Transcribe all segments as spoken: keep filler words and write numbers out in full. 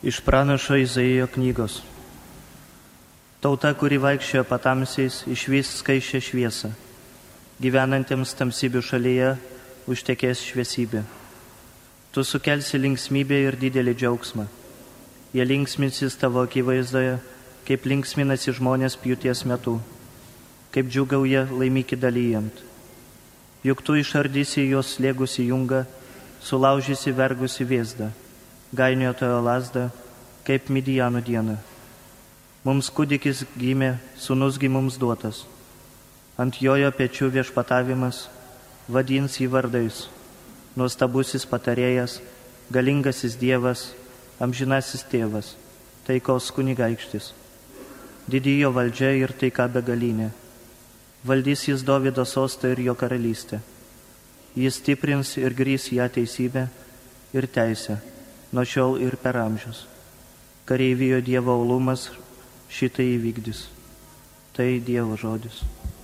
Iš pranašo Izaijo knygos. Tauta, kuri vaikščiojo patamsiais, išvys skaisčią šviesą. Gyvenantiems tamsybių šalyje užtekės šviesybė. Tu sukelsi linksmybę ir didelį džiaugsmą. Jie linksminsis tavo akivaizdoje, kaip linksminasi žmonės pjūties metu, kaip džiūgauja laimikį dalyjant. Juk tu išardysi jos slėgusi jungą, sulaužysi vergusi vėzdą, gainiotojo lasdą, kaip Midijano diena. Mums kūdikis gimė, sūnusgi mums duotas. Ant jojo pečių viešpatavimas, vadins jį vardais. Nuostabusis patarėjas, galingasis Dievas, amžinasis tėvas, taikos kunigaikštis. Didijo valdžia ir taika begalinė. Valdys jis Dovydo sostą ir jo karalystę. Jis stiprins ir grįs ją teisybę ir teisę, nuo šiol ir per amžius. Kareivijo Dievo uolumas šitai įvykdys. Tai Dievo žodis.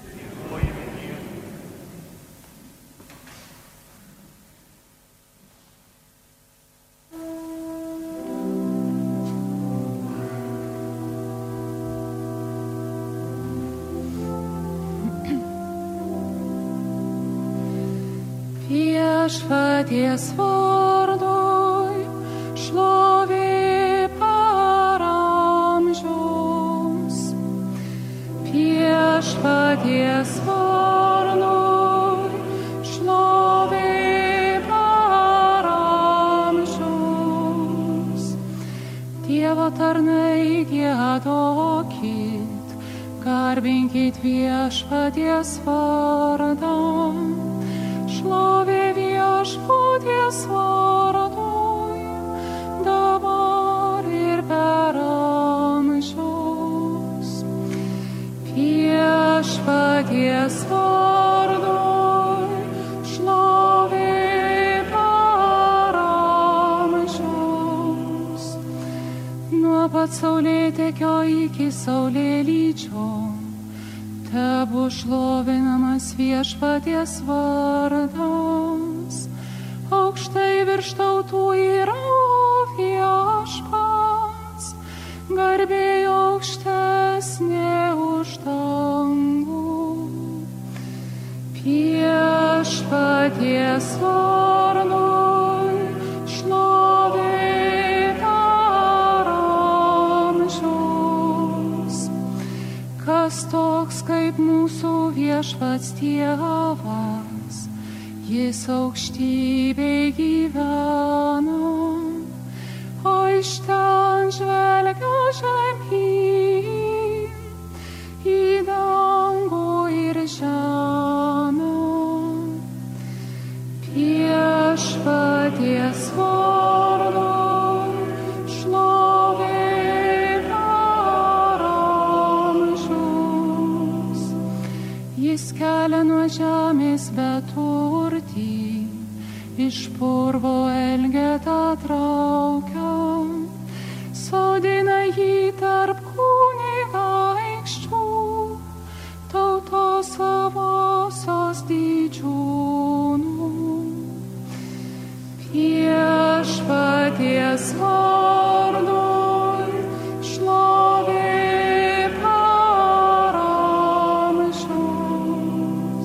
Viešpaties vardui šlovė per amžius. Viešpaties vardui šlovė per amžius. Dievo tarnai giedokit, garbinkit viešpaties vardą. Šlovė viešpaties vardui, dabar ir per amžius. Viešpaties vardui, šlovė per amžius. Nuo pat saulėtekio iki saulėlydžio tebu šlovinamas viešpaties vardas. Aukštai virš tautų yra viešpats, garbė aukštesnė už dangų. Viešpaties vardui šlovė per amžius. Kas toks kaip mūsų viešpats Dievas, jis aukštybėj gyvena, o iš ten žvelgia žemyn į dangų ir žemę. Viešpaties vardui šlovė per amžius. Jis kelia nuo žemės beturtį, iš purvo elgetą traukia, sodina jį tarp kunigaikščių, tautos savosios didžiūnų. Viešpaties vardui šlovė per amžius.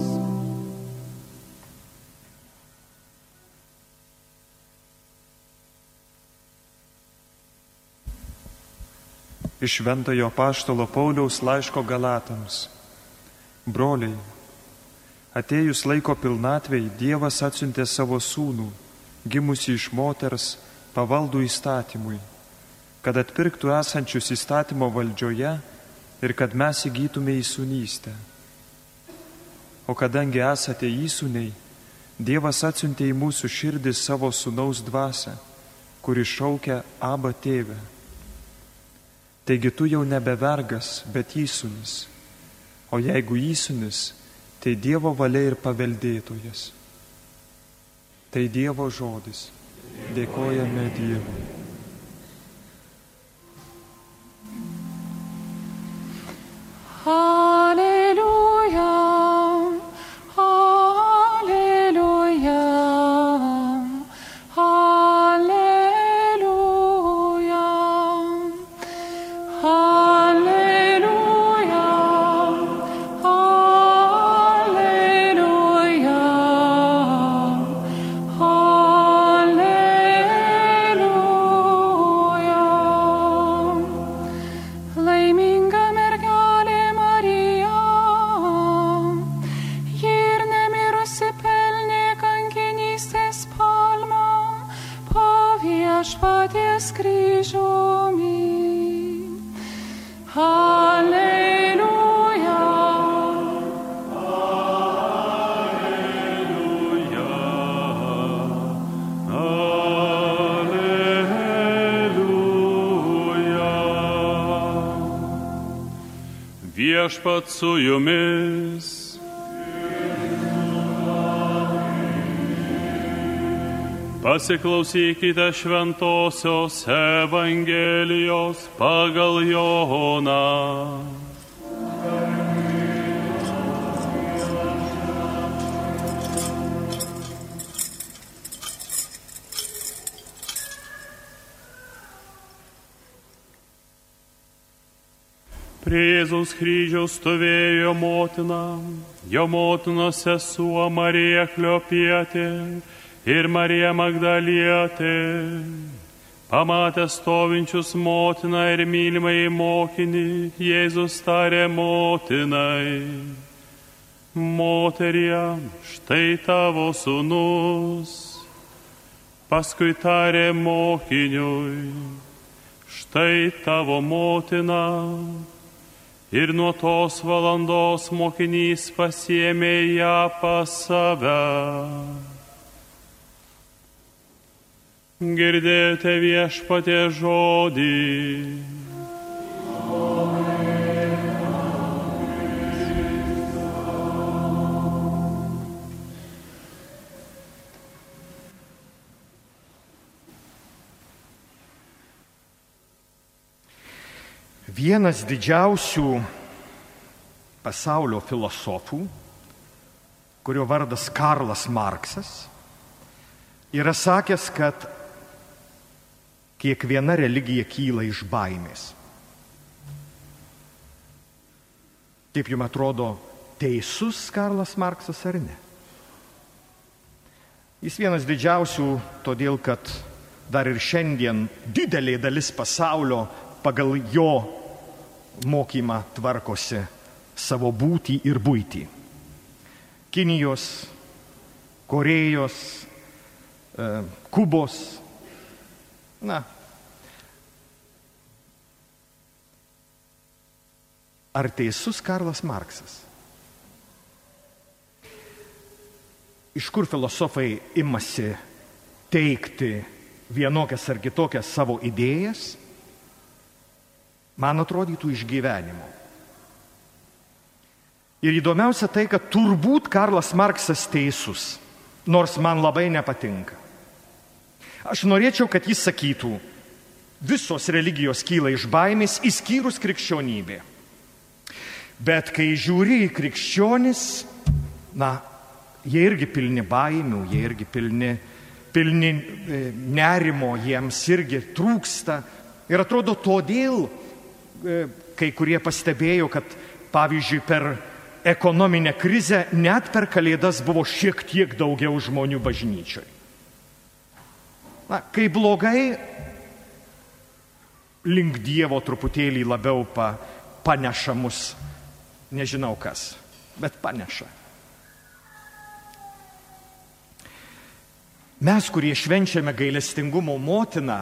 Iš Šventojo apaštalo Pauliaus laiško Galatams. Broliai, atėjus laiko pilnatvei, Dievas atsiuntė savo sūnų, gimusį iš moters, pavaldų įstatymui, kad atpirktų esančius įstatymo valdžioje ir kad mes įgytume įsūnystę. O kadangi esate įsūniai, Dievas atsiuntė į mūsų širdį savo sūnaus dvasią, kuri šaukia Abba tėve. Taigi tu jau nebe vergas, bet įsūnis. O jeigu įsūnis, tai Dievo valia ir paveldėtojas. Tai Dievo žodis. Dėkojame Dievui. Alleluja, alleluja, alleluja. ties kryžiumi. Alleluja. Alleluja. Alleluja. Viešpat su jumis. Pasiklausykite šventosios Evangelijos pagal Joną. Prie Jėzaus kryžiaus stovėjo motina, jo motinos sesuo Marija Kliopietė ir Marija Magdalietė. Pamatę stovinčius motiną ir mylimąjį mokinį, Jėzus tarė motinai: Moterie, štai tavo sūnus. Paskui tarė mokiniui: Štai tavo motina. Ir nuo tos valandos mokinys pasiėmė ją pas save. Girdėjote Viešpaties žodį. Vienas didžiausių pasaulio filosofų, kurio vardas Karlas Marksas, yra sakęs, kad kiekviena religija kyla iš baimės. Taip jums atrodo teisus Karlas Marksas ar ne? Jis vienas didžiausių, todėl kad dar ir šiandien didelė dalis pasaulio pagal jo mokymą tvarkosi savo būtį ir buitį. Kinijos, Korėjos, Kubos. Na, ar teisus Karlas Marksas? Iš kur filosofai imasi teikti vienokias ar kitokias savo idėjas? Man atrodytų iš gyvenimo. Ir įdomiausia tai, kad turbūt Karlas Marksas teisus, nors man labai nepatinka. Aš norėčiau, kad jis sakytų, visos religijos kyla iš baimės, išskyrus krikščionybė. Bet kai žiūri į krikščionis, na, jie irgi pilni baimių, jie irgi pilni, pilni nerimo, jiems irgi trūksta. Ir atrodo, todėl kai kurie pastebėjo, kad pavyzdžiui per ekonominę krizę net per Kalėdas buvo šiek tiek daugiau žmonių bažnyčioje. Na, kai blogai, link Dievo truputėlį labiau pa, paneša mus, nežinau kas, bet paneša. Mes, kurie švenčiame gailestingumo motiną,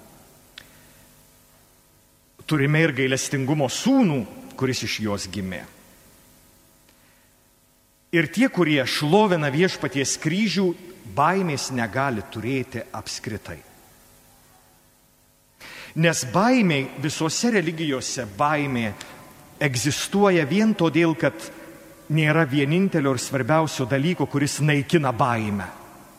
turime ir gailestingumo sūnų, kuris iš jos gimė. Ir tie, kurie šlovina Viešpaties kryžių, baimės negali turėti apskritai. Nes baimė, visose religijose baimė egzistuoja vien todėl, kad nėra vienintelio ir svarbiausio dalyko, kuris naikina baimę.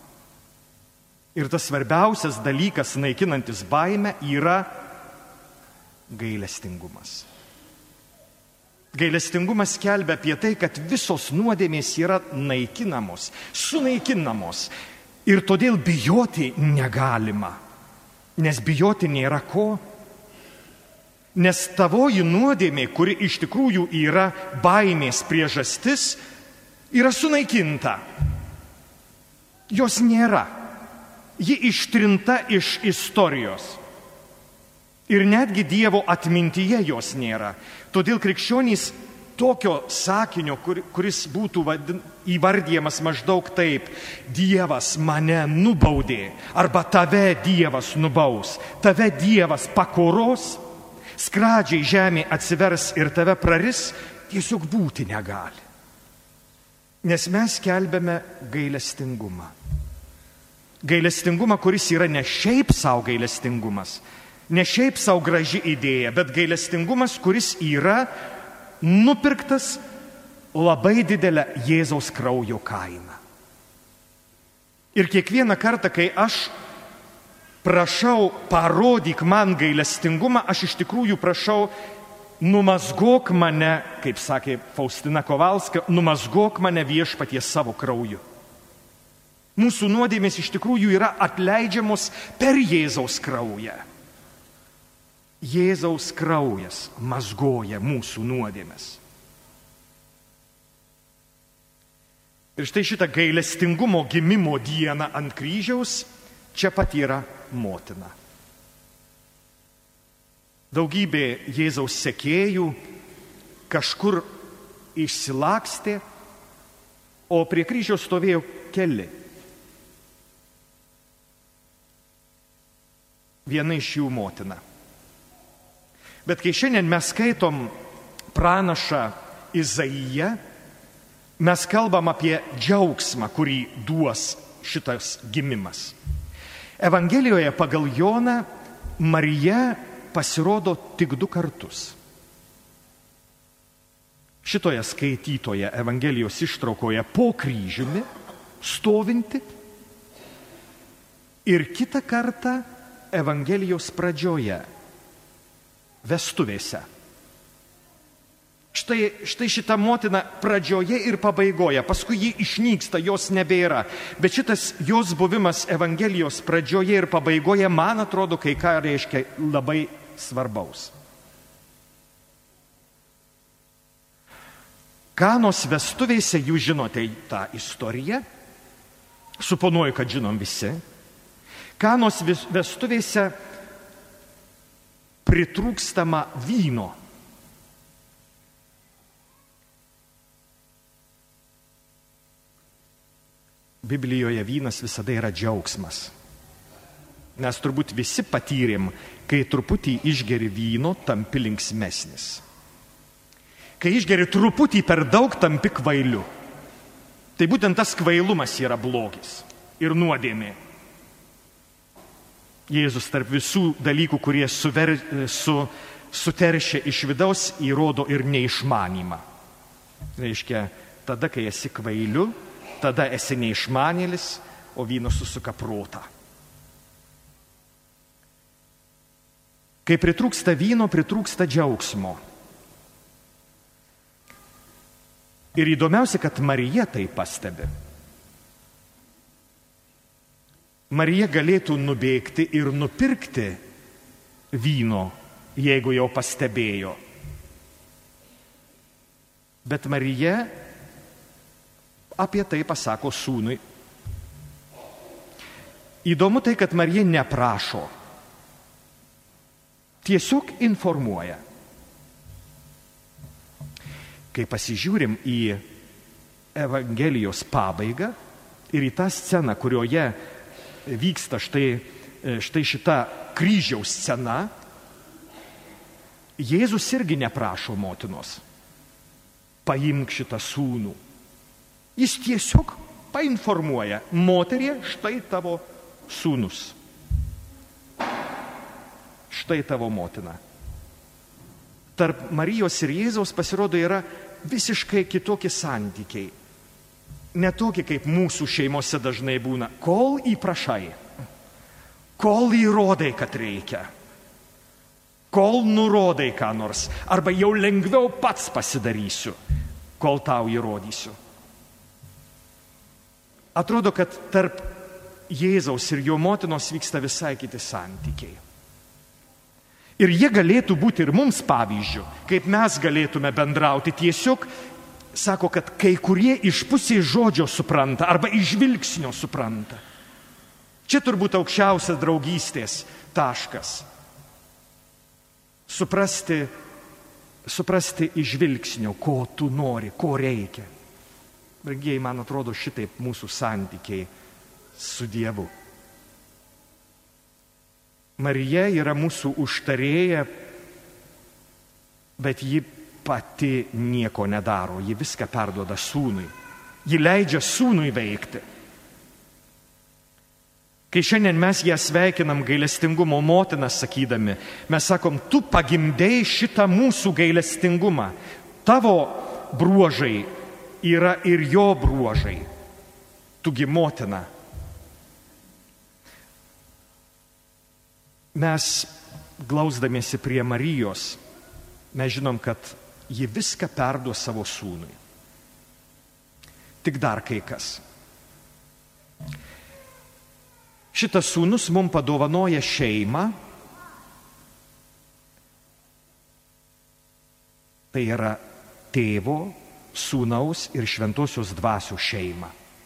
Ir tas svarbiausias dalykas, naikinantis baimę, yra gailestingumas. Gailestingumas skelbia apie tai, kad visos nuodėmės yra naikinamos, sunaikinamos. Ir todėl bijoti negalima. Nes bijoti nėra ko. Nes tavoji nuodėmė, kuri iš tikrųjų yra baimės priežastis, yra sunaikinta. Jos nėra. Ji ištrinta iš istorijos. Ir netgi Dievo atmintyje jos nėra. Todėl krikščionys tokio sakinio, kur, kuris būtų vadin, įvardyjamas maždaug taip: Dievas mane nubaudė, arba tave Dievas nubaus, tave Dievas pakoros, skradžiai žemė atsivers ir tave praris, tiesiog būti negali. Nes mes skelbiame gailestingumą. Gailestingumą, kuris yra ne šiaip savo gailestingumas, ne šiaip savo graži idėja, bet gailestingumas, kuris yra nupirktas labai didelę Jėzaus kraujo kainą. Ir kiekvieną kartą, kai aš prašau, parodyk man gailestingumą, aš iš tikrųjų prašau, numazgok mane, kaip sakė Faustina Kovalska, numazgok mane Viešpaties savo krauju. Mūsų nuodėmės iš tikrųjų yra atleidžiamos per Jėzaus kraują. Jėzaus kraujas mazgoja mūsų nuodėmes. Ir štai šitą gailestingumo gimimo dieną ant kryžiaus čia pat yra motina. Daugybė Jėzaus sekėjų kažkur išsilakstė, o prie kryžiaus stovėjo keli. Viena iš jų motina. Bet kai šiandien mes skaitom pranašą Izaiją, mes kalbam apie džiaugsmą, kurį duos šitas gimimas. Evangelijoje pagal Joną Marija pasirodo tik du kartus. Šitoje skaitytoje Evangelijos ištraukoje po kryžiumi stovinti ir kitą kartą Evangelijos pradžioje, vestuvėse. Štai, štai šita motina pradžioje ir pabaigoje, paskui ji išnyksta, jos nebėra. Bet šitas jos buvimas Evangelijos pradžioje ir pabaigoje, man atrodo, kai ką reiškia labai svarbaus. Kanos vestuvėse, jūs žinote tą istoriją, suponuoju, kad žinom visi. Kanos vestuvėse pritrūkstama vyno. Biblijoje vynas visada yra džiaugsmas. Mes turbūt visi patyrėm, kai truputį išgeri vyno, tampi linksmesnis. Kai išgeri truputį per daug, tampi kvailiu. Tai būtent tas kvailumas yra blogis ir nuodėmė. Jėzus tarp visų dalykų, kurie suver, su, suteršia iš vidaus, įrodo ir neišmanymą. Reiškia, tada, kai esi kvailiu, tada esi neišmanėlis, o vynas susuka protą. Kai pritrūksta vyno, pritrūksta džiaugsmo. Ir įdomiausia, kad Marija tai pastebi. Marija galėtų nubėgti ir nupirkti vyno, jeigu jau pastebėjo. Bet Marija apie tai pasako sūnui. Įdomu tai, kad Marija neprašo, tiesiog informuoja. Kai pasižiūrim į Evangelijos pabaigą ir į tą sceną, kurioje vyksta štai, štai šita kryžiaus scena, Jėzus irgi neprašo motinos: paimk šitą sūnų. Jis tiesiog painformuoja: moterie, štai tavo sūnus. Štai tavo motina. Tarp Marijos ir Jėzaus pasirodo yra visiškai kitokie santykiai. Ne tokie, kaip mūsų šeimose dažnai būna. Kol įprašai, kol įrodai, kad reikia, kol nurodai ką nors, arba jau lengviau pats pasidarysiu, kol tau įrodysiu. Atrodo, kad tarp Jėzaus ir jo motinos vyksta visai kiti santykiai. Ir jie galėtų būti ir mums pavyzdžių, kaip mes galėtume bendrauti. Tiesiog sako, kad kai kurie iš pusės žodžio supranta arba iš žvilgsnio supranta. Čia turbūt aukščiausias draugystės taškas. Suprasti suprasti iš žvilgsnio, ko tu nori, ko reikia. Brangieji, man atrodo, šitaip mūsų santykiai su Dievu. Marija yra mūsų užtarėja, bet ji pati nieko nedaro, ji viską perduoda sūnui. Ji leidžia sūnui veikti. Kai šiandien mes ją sveikinam gailestingumo motiną sakydami, mes sakom, tu pagimdei šitą mūsų gailestingumą. Tavo bruožai yra ir jo bruožai. Tugi motina. Mes, glausdamiesi prie Marijos, mes žinom, kad ji viską perduos savo sūnui. Tik dar kai kas. Šitas sūnus mums padovanoja šeimą. Tai yra tėvo, sūnaus ir šventosios dvasios šeima.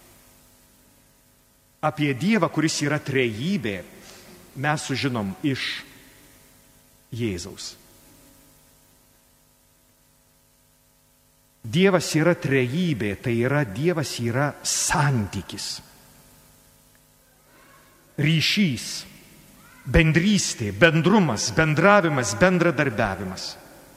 Apie Dievą, kuris yra trejybė, mes sužinom iš Jėzaus. Dievas yra trejybė, tai yra Dievas yra santykis, ryšys, bendrystė, bendrumas, bendravimas, bendradarbiavimas.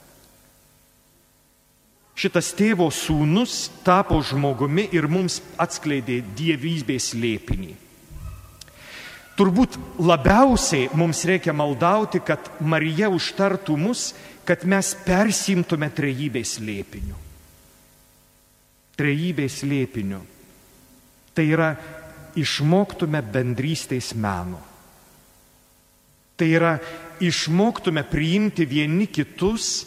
Šitas tėvo sūnus tapo žmogumi ir mums atskleidė dievybės slėpinį. Turbūt labiausiai mums reikia maldauti, kad Marija užtartų mus, kad mes persimtume trejybės slėpiniu. Trejybės slėpiniu. Tai yra išmoktume bendrystės meno. Tai yra išmoktume priimti vieni kitus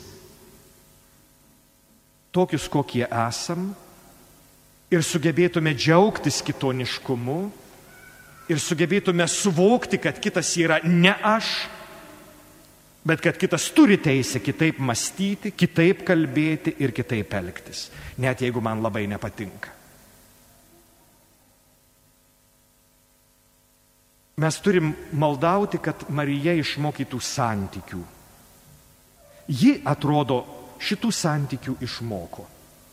tokius, kokie esam, ir sugebėtume džiaugtis kitoniškumu, ir sugebėtume suvokti, kad kitas yra ne aš, bet kad kitas turi teisę kitaip mąstyti, kitaip kalbėti ir kitaip elgtis, net jeigu man labai nepatinka. Mes turim maldauti, kad Marija išmokytų santykių. Ji, atrodo, šitų santykių išmoko.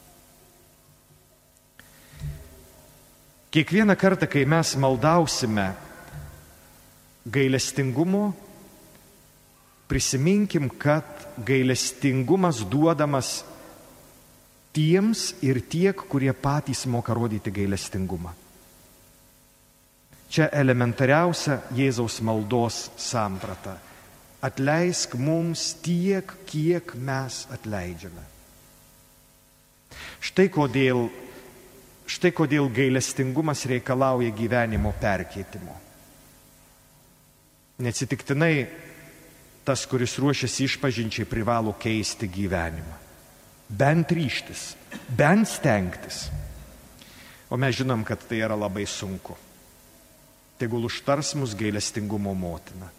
Kiekvieną kartą, kai mes maldausime gailestingumo, prisiminkim, kad gailestingumas duodamas tiems ir tiek, kurie patys moka rodyti gailestingumą. Čia elementariausia Jėzaus maldos samprata. Atleisk mums tiek, kiek mes atleidžiame. Štai kodėl, štai kodėl gailestingumas reikalauja gyvenimo perkeitimo. Neatsitiktinai tas, kuris ruošiasi išpažinčiai, privalo keisti gyvenimą. Bent ryžtis, bent stengtis. O mes žinom, kad tai yra labai sunku. Tegul užtars mus gailestingumo motina.